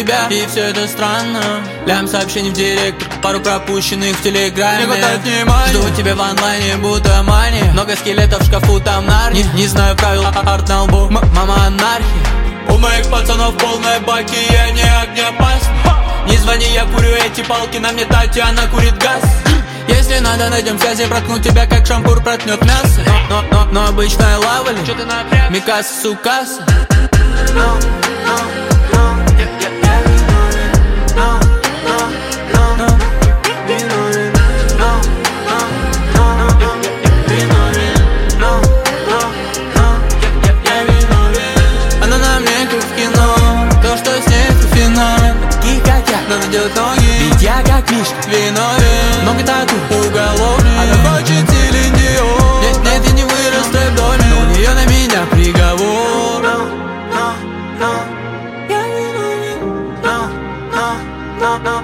тебя, и все это странно. Лям сообщений в директ, пару пропущенных в телеграме. Не хватает внимания, жду тебя в онлайне, будто мания. Много скелетов в шкафу, там нарни. Не знаю правил, арт на лбу, мама анархия. У моих пацанов полной баки, я не огнеопасный. Не звони, я курю эти палки, на мне Татьяна курит газ. Если надо, найдем связи, проткну тебя, как шампур проткнет мясо. Но обычная лава ли? Микаса, сукаса. Она на мне как в кино, то, что с ней это финал. Такие как я, надо делать ноги, ведь я как Мишка виновен. Много тату, уголовник, она хочет Селин-Дион. Нет, я не вырос в рэп-доме, но у нее на меня приговор. Я виновен.